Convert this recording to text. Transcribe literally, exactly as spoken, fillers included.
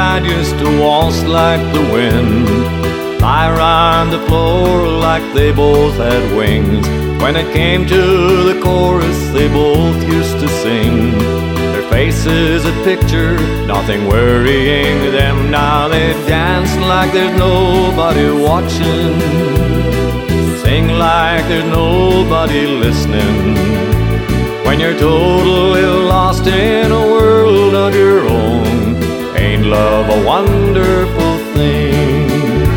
night used to waltz like the wind, lie around the floor like they both had wings. When it came to the chorus, they both used to sing. Their faces a picture, nothing worrying them. Now they dance like there's nobody watching, sing like there's nobody listening. When you're totally lost in a world of your own, ain't love a wonderful